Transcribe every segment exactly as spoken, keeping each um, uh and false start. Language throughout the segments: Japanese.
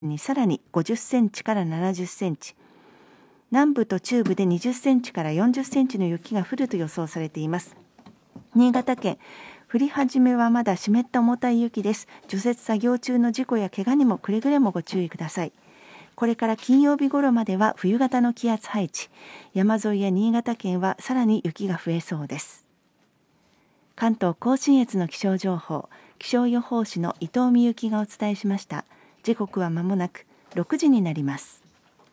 にさらにごじゅっセンチからななじゅっセンチ、南部と中部でにじゅっセンチからよんじゅっセンチの雪が降ると予想されています。新潟県、降り始めはまだ湿った重たい雪です。除雪作業中の事故や怪我にもくれぐれもご注意ください。これから金曜日頃までは冬型の気圧配置、山沿いや新潟県はさらに雪が増えそうです。関東甲信越の気象情報、気象予報士の伊藤美幸がお伝えしました。時刻は間もなくろくじになります。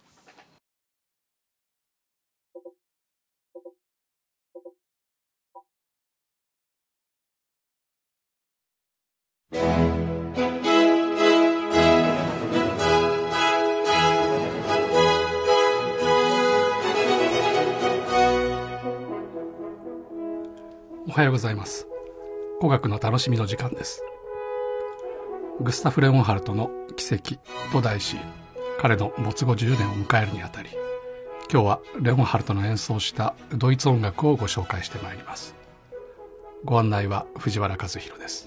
おはようございます。古学の楽しみの時間です。グスタフ・レオンハルトの奇跡と題し、彼の没後じゅうねんを迎えるにあたり、今日はレオンハルトの演奏したドイツ音楽をご紹介してまいります。ご案内は藤原和弘です。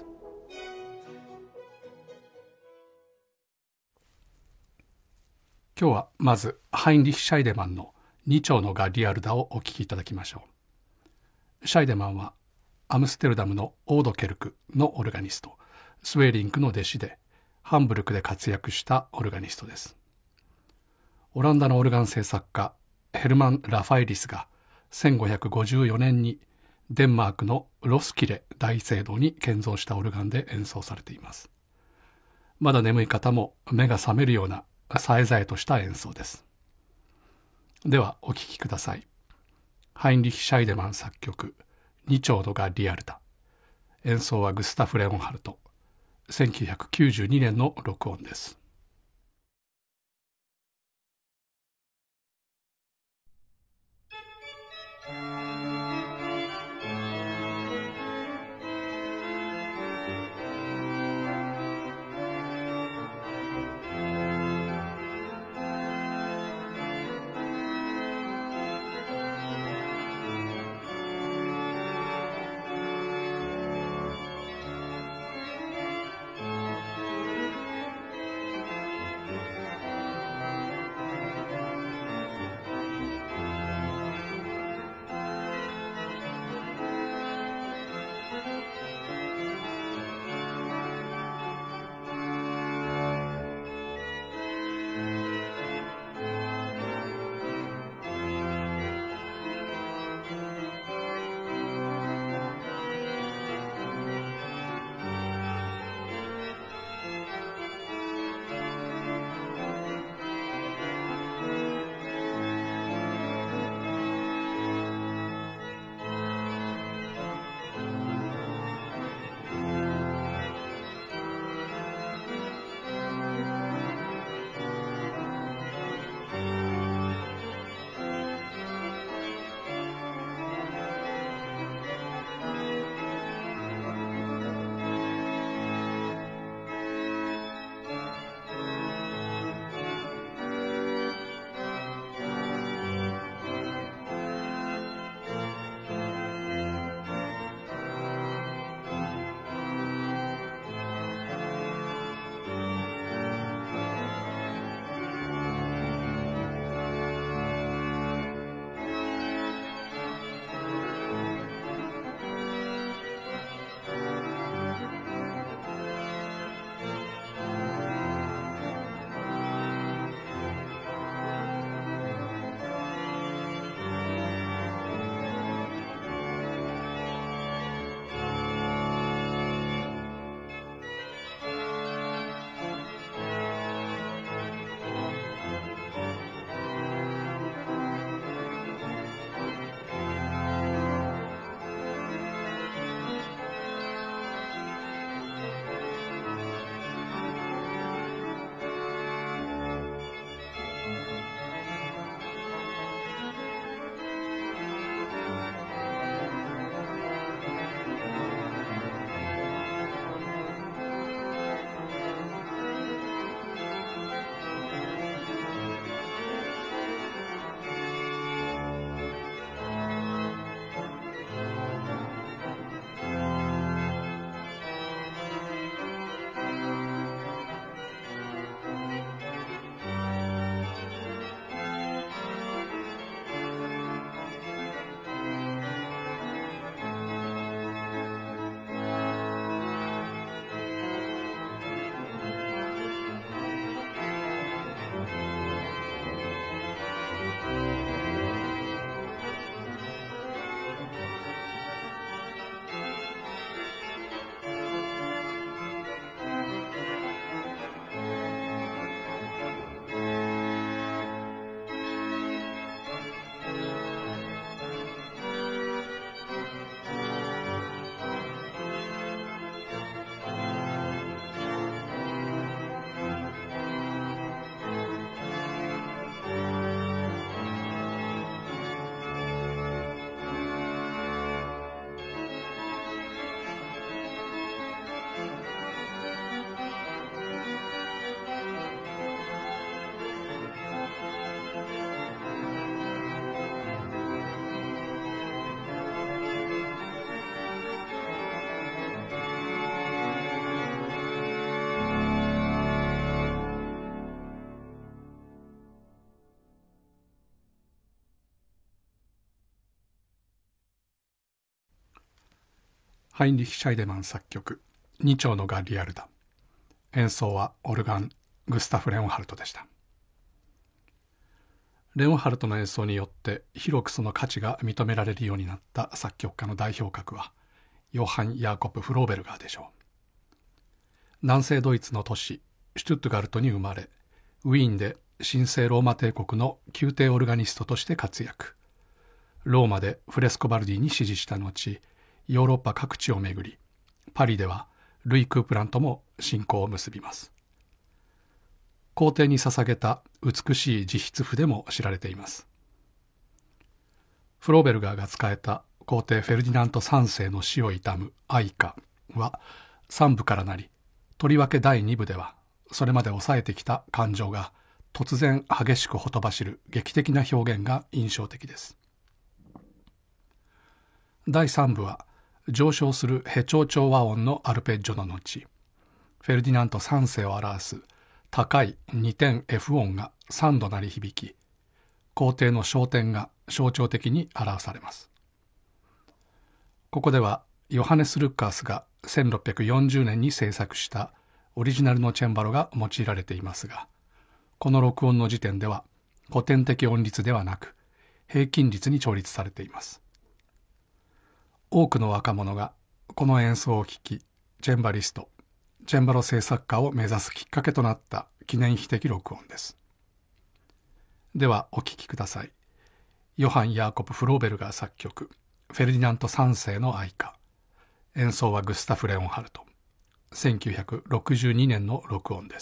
今日はまずハインリヒ・シャイデマンのに丁のガリアルダをお聴きいただきましょう。シャイデマンはアムステルダムのオードケルクのオルガニスト、スウェーリンクの弟子で、ハンブルクで活躍したオルガニストです。オランダのオルガン製作家ヘルマン・ラファエリスがせんごひゃくごじゅうよねんにデンマークのロスキレ大聖堂に建造したオルガンで演奏されています。まだ眠い方も目が覚めるようなさえざえとした演奏です。ではお聴きください。ハインリヒ・シャイデマン作曲に丁のガリアルダ、演奏はグスタフ・レオンハルト、せんきゅうひゃくきゅうじゅうにねんの録音です。 ハインリヒ・シャイデマン作曲、に丁のガリアルダ。演奏はオルガン、グスタフ・レオンハルトでした。レオンハルトの演奏によって広くその価値が認められるようになった作曲家の代表格はヨハン・ヤーコプ・フローベルガーでしょう。南西ドイツの都市シュトゥットガルトに生まれ、ウィーンで神聖ローマ帝国の宮廷オルガニストとして活躍。ローマでフレスコバルディに師事した後、ヨーロッパ各地を巡り、パリではルイ・クープランとも親交を結びます。皇帝に捧げた美しい自筆譜でも知られています。フローベルガーが仕えた皇帝フェルディナントさん世の死を悼む哀歌はさん部からなり、とりわけだいに部ではそれまで抑えてきた感情が突然激しくほとばしる劇的な表現が印象的です。だいさん部は上昇するヘ長調和音のアルペッジョの後、フェルディナントさん世を表す高いに点 F 音がさん度鳴り響き、皇帝の昇天が象徴的に表されます。ここではヨハネス・ルッカースがせんろっぴゃくよんじゅうねんに制作したオリジナルのチェンバロが用いられていますが、この録音の時点では古典的音律ではなく平均律に調律されています。多くの若者がこの演奏を聴き、チェンバリスト、チェンバロ制作家を目指すきっかけとなった記念碑的録音です。ではお聴きください。ヨハン・ヤーコプ・フローベルガー作曲、フェルディナントさん世の哀歌。演奏はグスタフ・レオンハルト。せんきゅうひゃくろくじゅうにねんの録音です。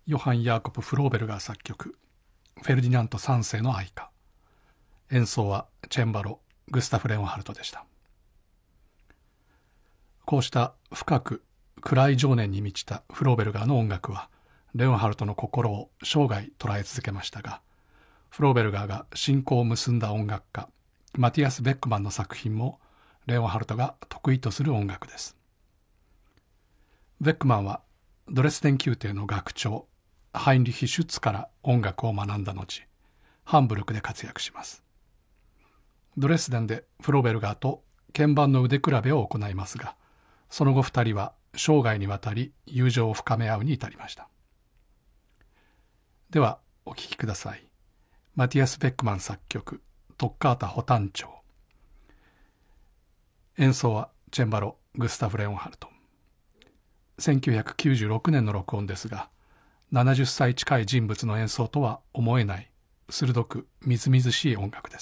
ヨハン・ヤーコプ・フローベルガー作曲、フェルディナントさんせいの愛歌。演奏はチェンバロ、グスタフ・レオンハルトでした。こうした深く暗い情念に満ちたフローベルガーの音楽は、レオンハルトの心を生涯捉え続けましたが、フローベルガーが親交を結んだ音楽家、マティアス・ベックマンの作品も、レオンハルトが得意とする音楽です。ベックマンはドレスデン宮廷の学長ハインリヒ・シュッツから音楽を学んだ後、ハンブルクで活躍します。ドレスデンでフローベルガーと鍵盤の腕比べを行いますが、その後二人は生涯にわたり友情を深め合うに至りました。ではお聴きください。マティアス・ベックマン作曲、トッカータ補単調。演奏はチェンバロ、グスタフ・レオンハルト。せんきゅうひゃくきゅうじゅうろくねんの録音ですが、ななじゅっさい近い人物の演奏とは思えない鋭くみずみずしい音楽です。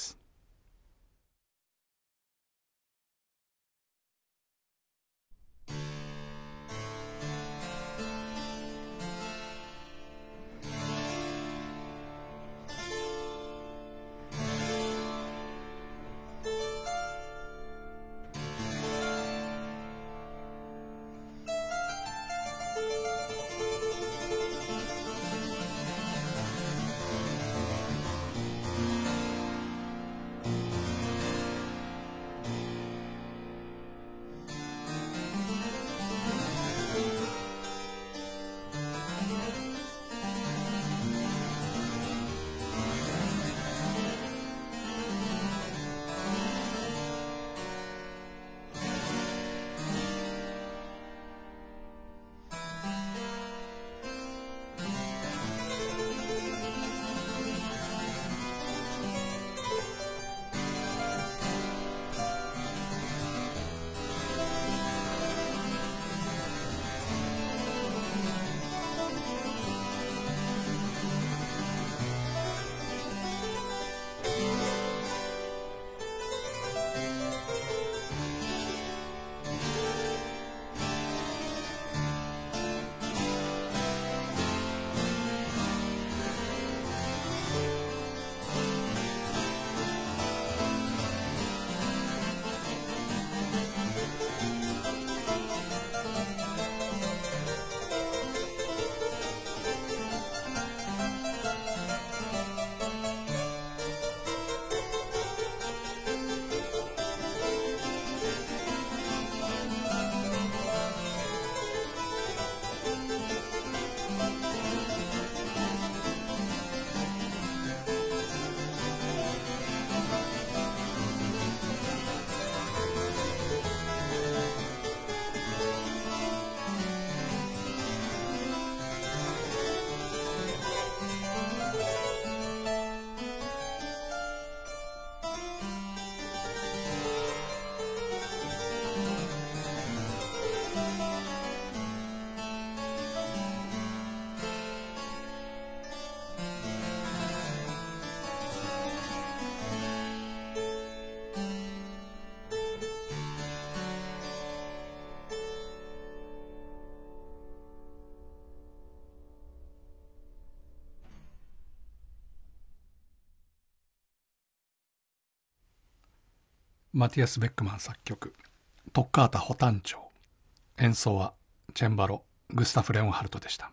マティアス・ベックマン作曲、トッカータ補単調。演奏はチェンバロ、グスタフ・レオンハルトでした。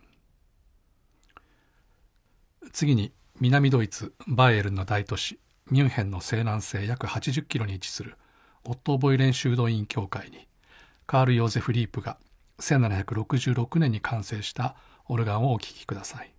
次に南ドイツバイエルンの大都市ミュンヘンの西南西約はちじゅっキロに位置するオットーボイレン修道院教会にカール・ヨーゼフ・リープがせんななひゃくろくじゅうろくねんに完成したオルガンをお聴きください。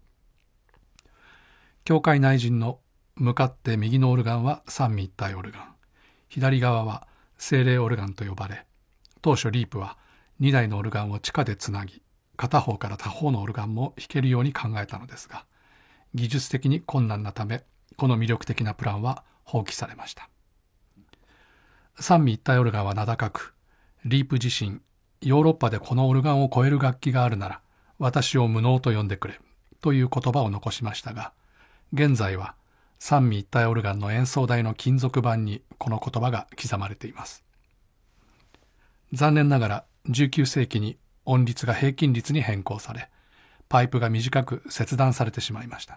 教会内陣の向かって右のオルガンは三位一体オルガン、左側は精霊オルガンと呼ばれ、当初リープはにだいのオルガンを地下でつなぎ、片方から他方のオルガンも弾けるように考えたのですが、技術的に困難なため、この魅力的なプランは放棄されました。三位一体オルガンは名高く、リープ自身、ヨーロッパでこのオルガンを超える楽器があるなら、私を無能と呼んでくれ、という言葉を残しましたが、現在は三位一体オルガンの演奏台の金属板にこの言葉が刻まれています。残念ながらじゅうきゅうせいきに音律が平均律に変更され、 パイプが短く切断されてしまいました。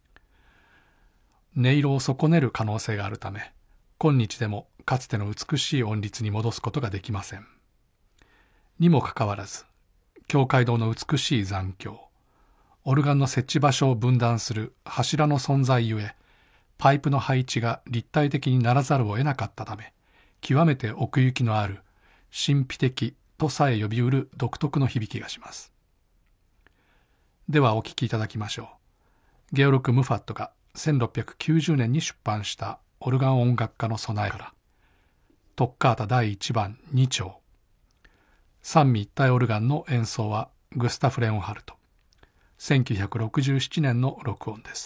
音色を損ねる可能性があるため、今日でもかつての美しい音律に戻すことができません。にもかかわらず、教会堂の美しい残響、オルガンの設置場所を分断する柱の存在ゆえ、パイプの配置が立体的にならざるを得なかったため、極めて奥行きのある神秘的とさえ呼びうる独特の響きがします。ではお聴きいただきましょう。ゲオルク・ムファットがせんろっぴゃくきゅうじゅうねんに出版したオルガン音楽家の備えから、トッカータだいいちばんに丁、三位一体オルガンの演奏はグスタフ・レオンハルト、せんきゅうひゃくろくじゅうななねんの録音です。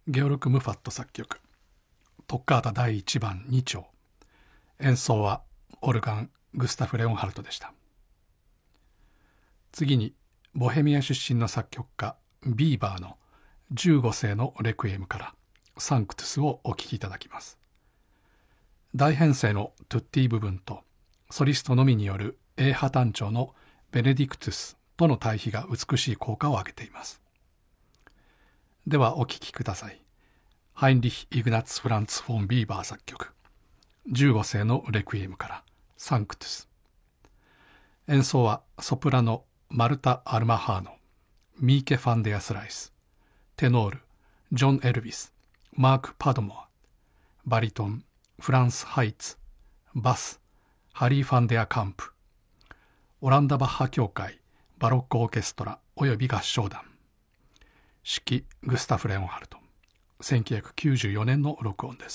ゲオルク・ムファット作曲、トッカータだいいちばんに丁、演奏はオルガングスタフ・レオンハルトでした。次にボヘミア出身の作曲家ビーバーのじゅうご世のレクイエムからサンクトゥスをお聴きいただきます。大編成のトゥッティ部分とソリストのみによる A 破単調のベネディクトゥスとの対比が美しい効果を上げています。ではお聴きください。ハインリヒ・イグナッツ・フランツ・フォン・ビーバー作曲、じゅうご世のレクイエムからサンクトゥス。演奏はソプラノマルタ・アルマハーノ、ミーケ・ファンデア・スライス、テノールジョン・エルビス、マーク・パドモア、バリトンフランス・ハイツ、バスハリー・ファンデア・カンプ、オランダ・バッハ協会バロックオーケストラおよび合唱団、指揮グスタフ・レオンハルト、せんきゅうひゃくきゅうじゅうよねんの録音です。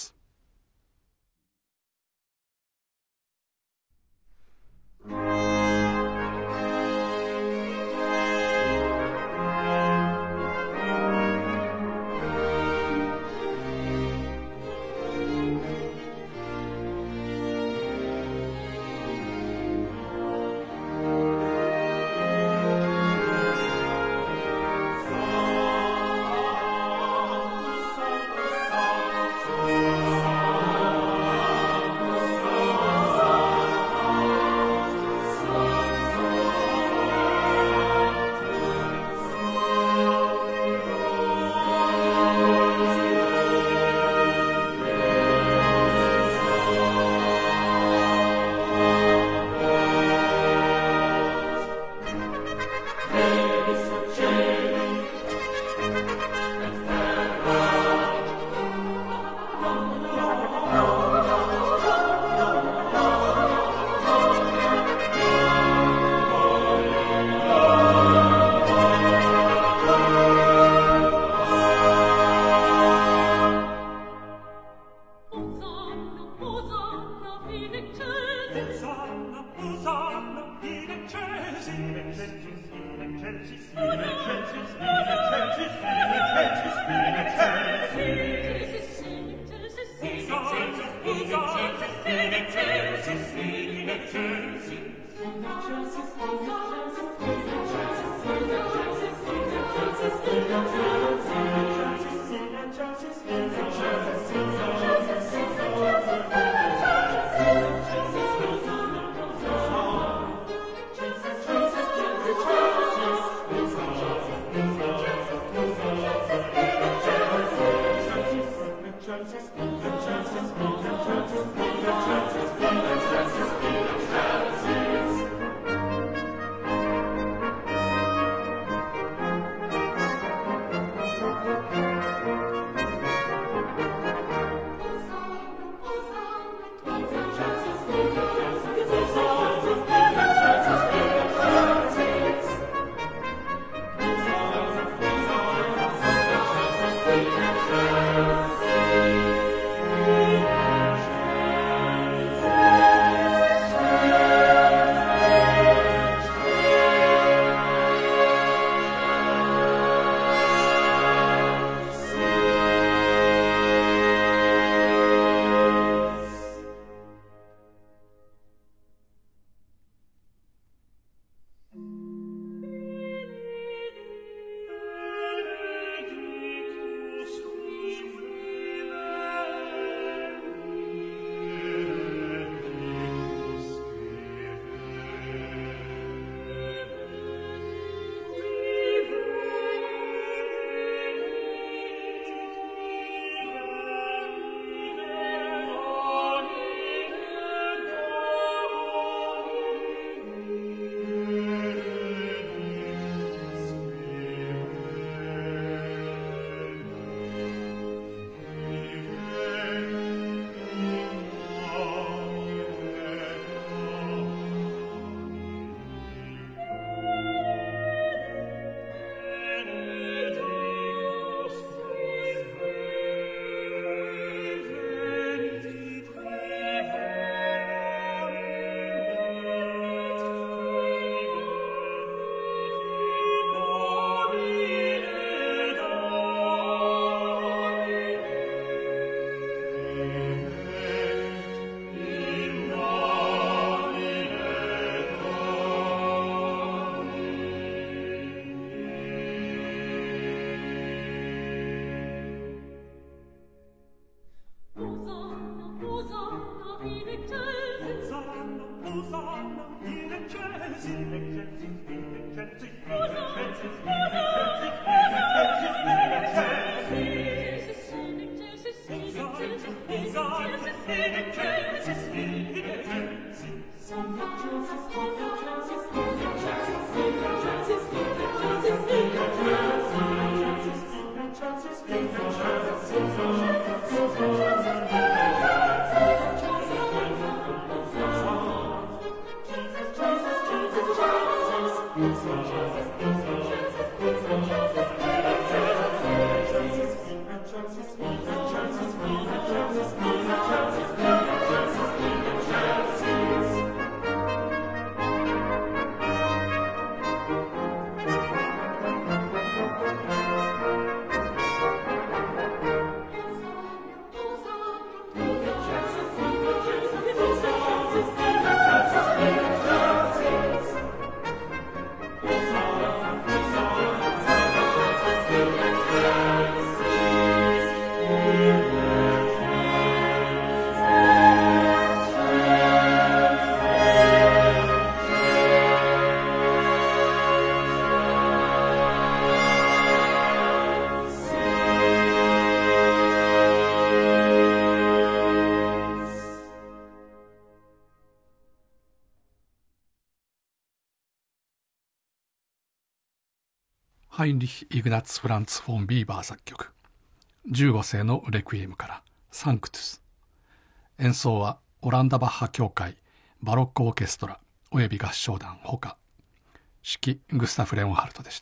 ハインリヒ・イグナッツ・フランツ・フォン・ビーバー作曲じゅうご世のレクイエムからサンクトゥス。演奏はオランダバッハ協会バロックオーケストラおよび合唱団ほか、指揮グスタフ・レオンハルトでした。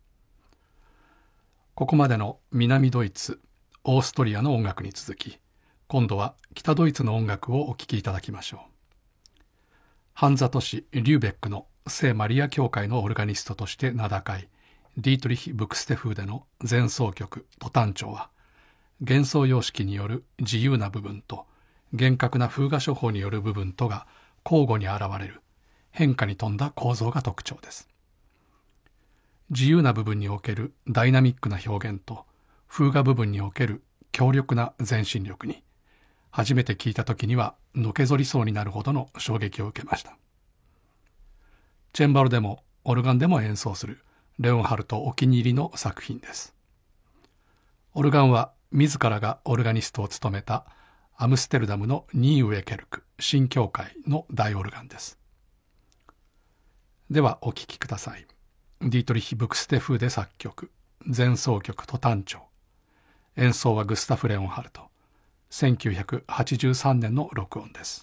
ここまでの南ドイツ、オーストリアの音楽に続き、今度は北ドイツの音楽をお聴きいただきましょう。ハンザ都市リューベックの聖マリア教会のオルガニストとして名高いディートリヒ・ブクステフーデの前奏曲ト短調は、幻想様式による自由な部分と厳格な風雅処方による部分とが交互に現れる変化に富んだ構造が特徴です。自由な部分におけるダイナミックな表現と風雅部分における強力な前進力に、初めて聞いた時にはのけぞりそうになるほどの衝撃を受けました。チェンバロでもオルガンでも演奏するレオンハルトお気に入りの作品です。オルガンは自らがオルガニストを務めたアムステルダムのニーウェケルク新教会の大オルガンです。ではお聴きください。ディートリヒ・ブクステフーデ作曲前奏曲ト短調。演奏はグスタフ・レオンハルト。せんきゅうひゃくはちじゅうさんねんの録音です。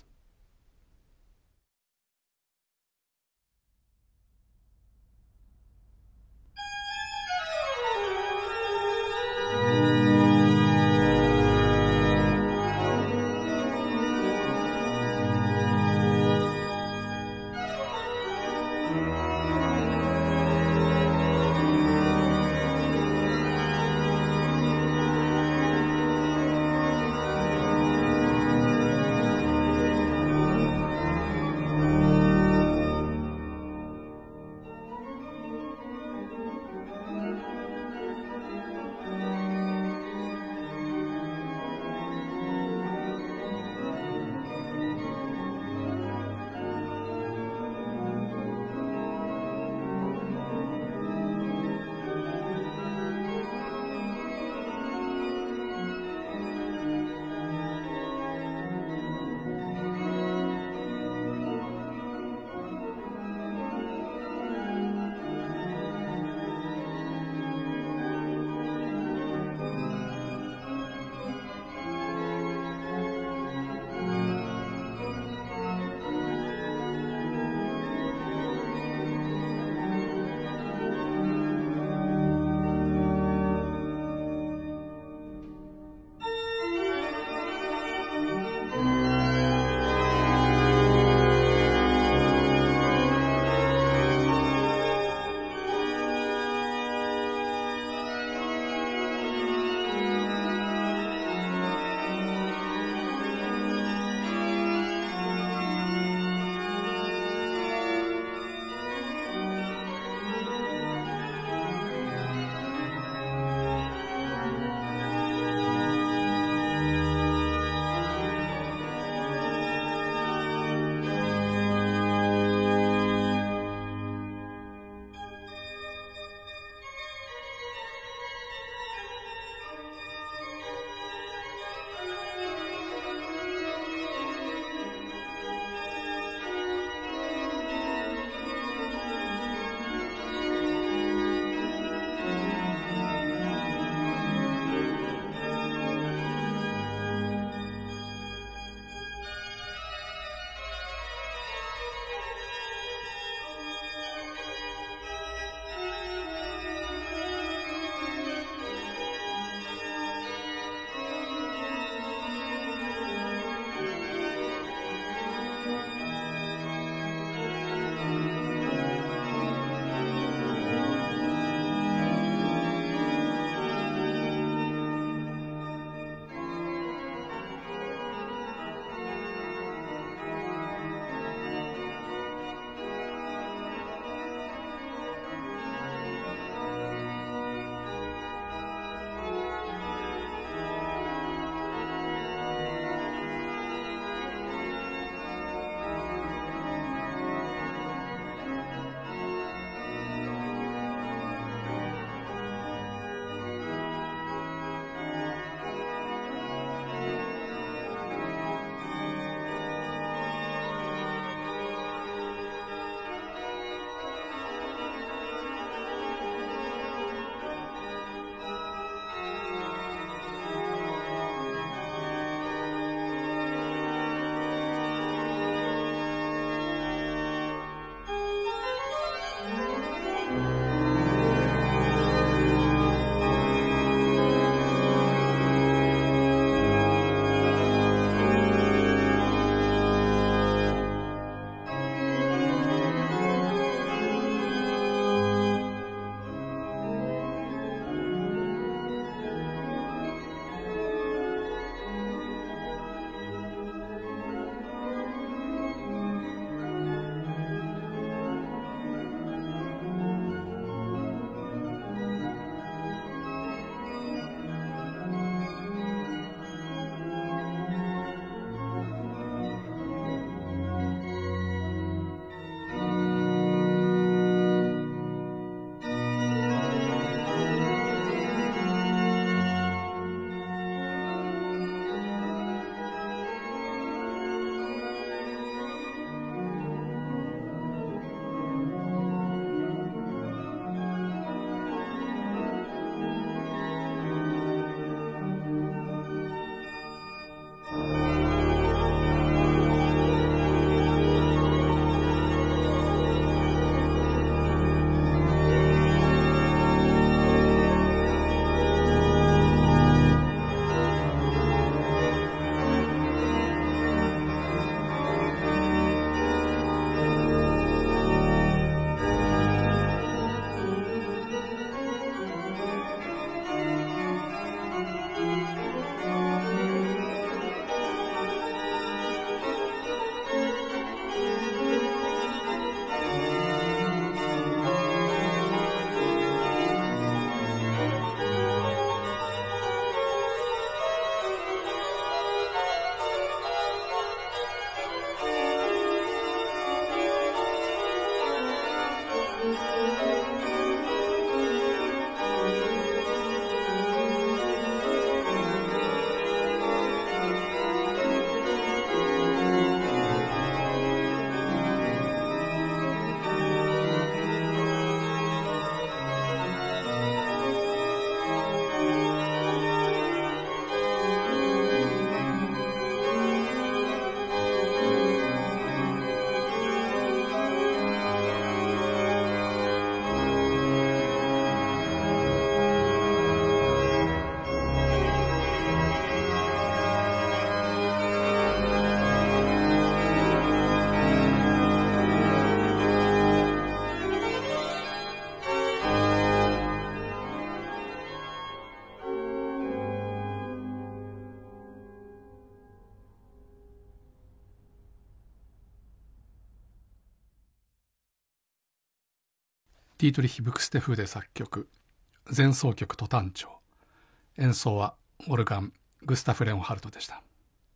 ディートリヒ・ブクステフーデ作曲、前奏曲ト短調、演奏はオルガングスタフ・レオンハルトでした。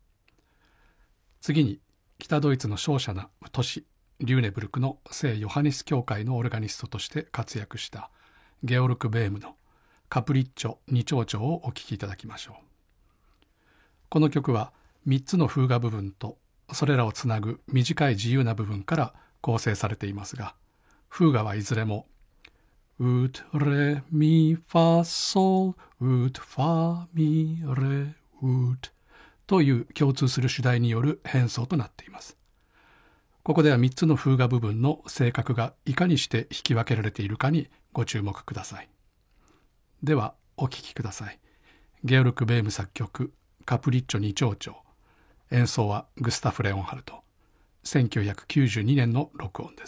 次に北ドイツの瀟洒な都市リューネブルクの聖ヨハネス教会のオルガニストとして活躍したゲオルク・ベームのカプリッチョ二長調をお聴きいただきましょう。この曲はみっつのフーガ部分とそれらをつなぐ短い自由な部分から構成されていますが、フーガはいずれもウッレミファソルウッファミレウッという共通する主題による変奏となっています。ここではみっつのフーガ部分の性格がいかにして引き分けられているかにご注目ください。ではお聴きください。ゲオルク・ベーム作曲カプリッチョ二長調、演奏はグスタフ・レオンハルト、せんきゅうひゃくきゅうじゅうにねんの録音です。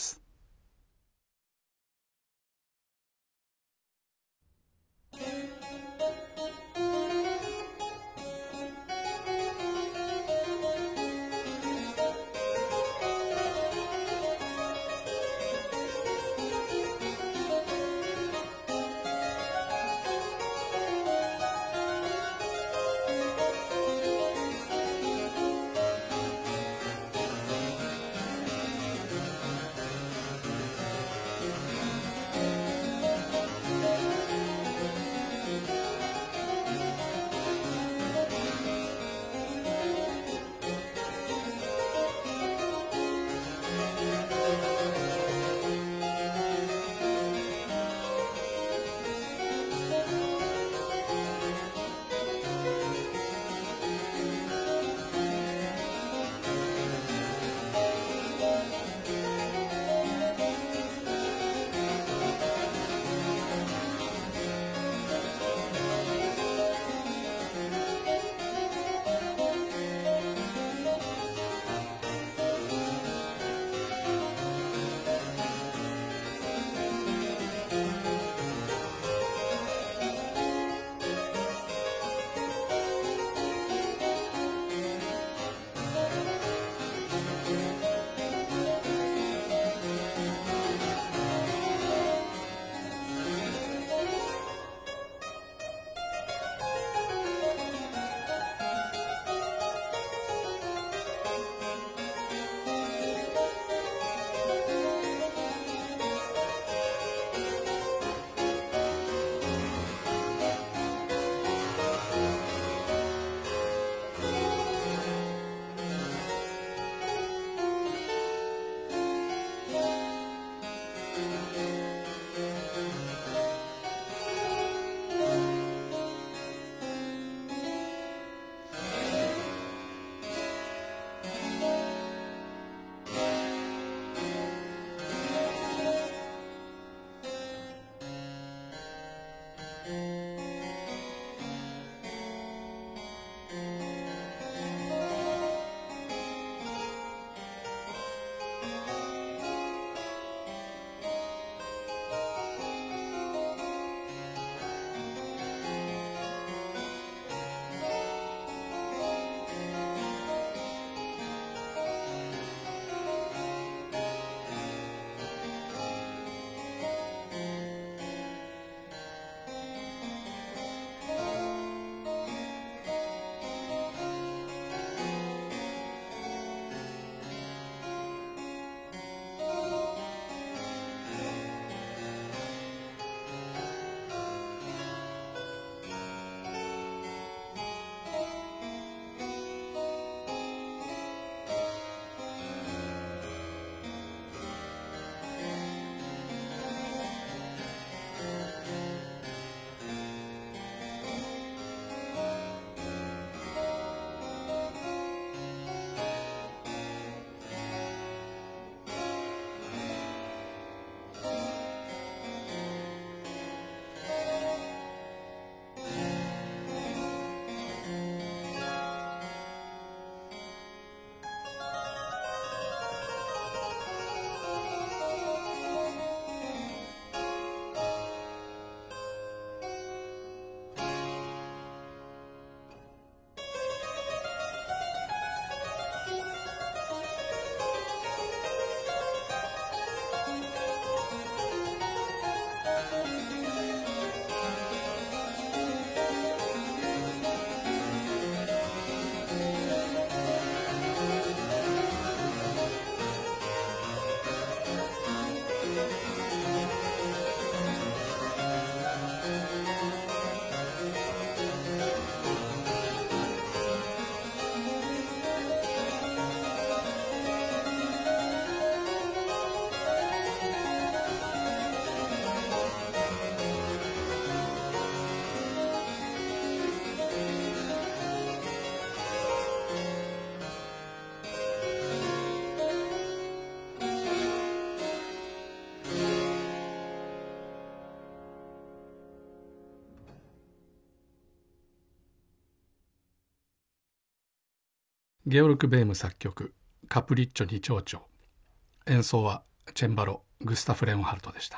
ゲオルク・ベーム作曲カプリッチョに長調、演奏はチェンバログスタフ・レオンハルトでした。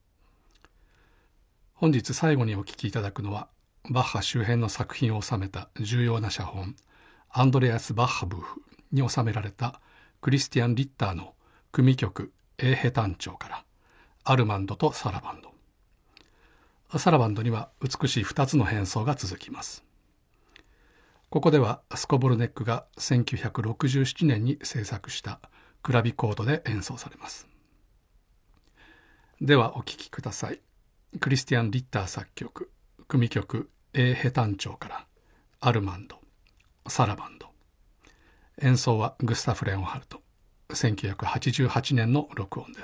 本日最後にお聴きいただくのはバッハ周辺の作品を収めた重要な写本アンドレアス・バッハブーフに収められたクリスティアン・リッターの組曲エーヘ単調からアルマンドとサラバンド。サラバンドには美しいふたつの変奏が続きます。ここではスコボルネックがせんきゅうひゃくろくじゅうななねんに制作したクラビコードで演奏されます。ではお聴きください。クリスティアン・リッター作曲組曲エーヘ単調からアルマンド、サラバンド。演奏はグスタフ・レオンハルト、せんきゅうひゃくはちじゅうはちねんの録音です。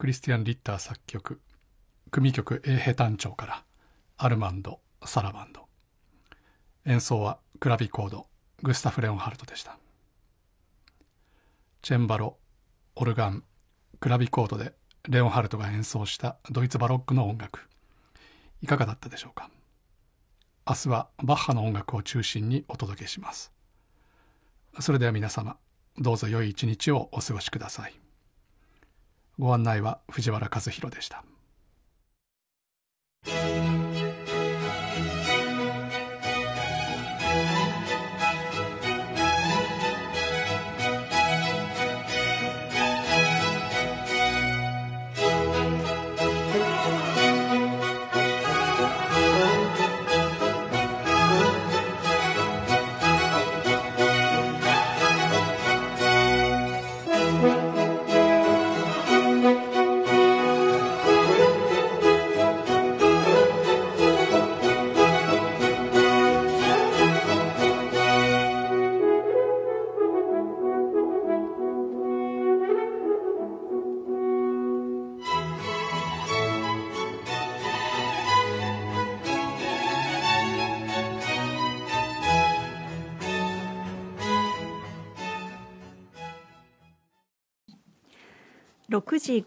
クリスティアン・リッター作曲、組曲 A ヘ単調からアルマンド・サラバンド。演奏はクラビコード、グスタフ・レオンハルトでした。チェンバロ、オルガン、クラビコードでレオンハルトが演奏したドイツバロックの音楽、いかがだったでしょうか。明日はバッハの音楽を中心にお届けします。それでは皆様、どうぞ良い一日をお過ごしください。ご案内は藤原和弘でした。 ろくじ